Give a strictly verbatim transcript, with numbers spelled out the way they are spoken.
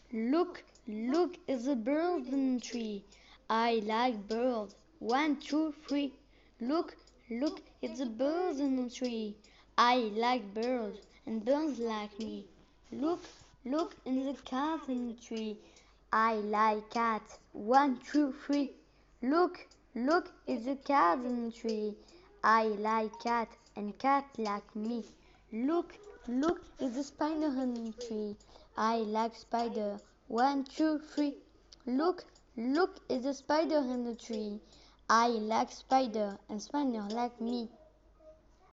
Look, look, it's a bird in the tree. I like birds. One, two, three. Look, look, it's a bird in the tree. I like birds, and birds like me. Look, look, in the cat in the tree. I like cats. One, two, three. Look, look, it's a cat in the tree. I like cat, and cat like me. Look, look, it's a spider in the tree. I like spider. One, two, three. Look, look, it's a spider in the tree. I like spider, and spider like me.